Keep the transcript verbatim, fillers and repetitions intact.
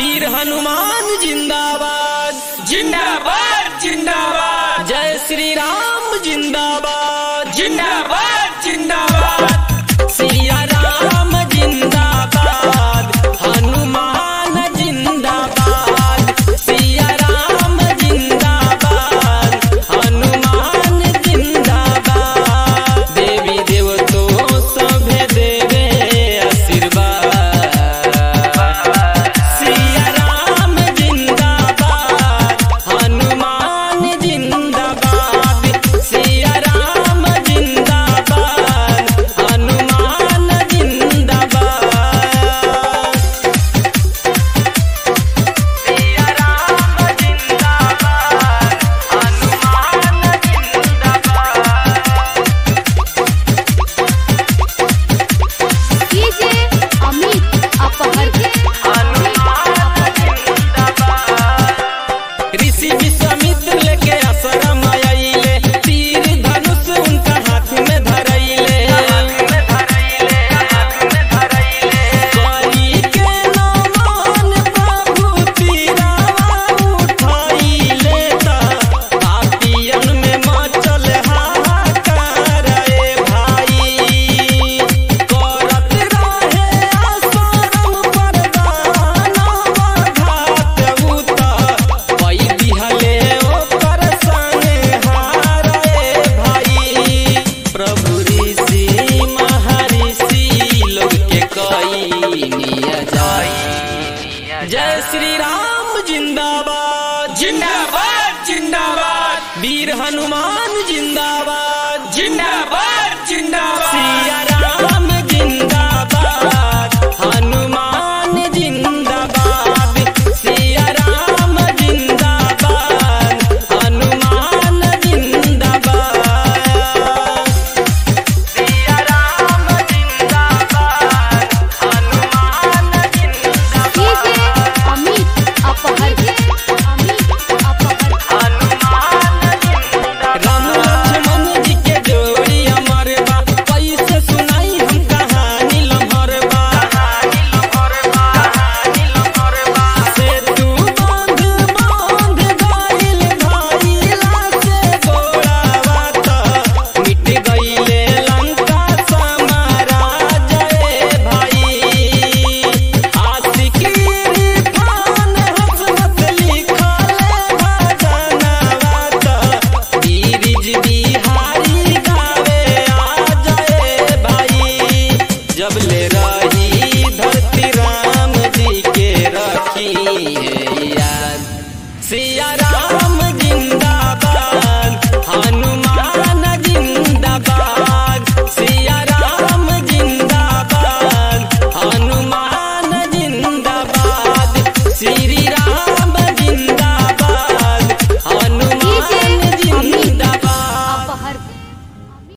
वीर हनुमान जिंदाबाद जिंदाबाद जिंदाबाद। जय श्री राम जिंदाबाद जिंदाबाद जिंदाबाद। सिया राम जिंदाबाद हनुमान जिंदाबाद सिया राम जिंदाबाद हनुमान जिंदाबाद। देवी देवतो सभे देवे आशीर्वाद। सिया राम जिंदाबाद हनुमान जिंदाबाद सिया राम जिंदाबाद हनुमान जिंदाबाद। सिया राम जिंदाबाद हनुमान जिंदाबाद। डीजे अमित अपहर ऋषि विश्वामित्र लेके आश्रम आइले, तीर धनुष उनका हाथ में धरैले। कली के नमन प्रभु तीरवा उठैले त पापियन में मचल हाहाकार रे भाई। करत रहे आश्रम पर दानव घात उत पई दिहले ओकर संगे हार रे भाई। प्रभु ऋषि महर्षि लोग के कई निया जाई। जय श्री राम जिंदाबाद जिंदाबाद जिंदाबाद। वीर हनुमान जिंदाबाद जिंदाबाद जिंदाबाद। सिया राम जिंदाबाद हनुमान जिंदाबाद सिया राम जिंदाबाद हनुमान जिंदाबाद। सिया राम जिंदाबाद हनुमान जिंदाबाद। डीजे अमित अपहर अमित अपहर राम लक्ष्मण जी के जोड़ी अमर बा, कैसे सुनाई हम कहानी लम्हर बा। सेतु बांध बांध गइल भइला से गोड़ावा त मिट गइले लंका समाराज रे भाई। आशिक इरफान हसरत लिखले भजनवा त गिरिज बिहारी गावे आ जाए भाई। जब ले रही धरती राम जी के रखी है याद। सिया राम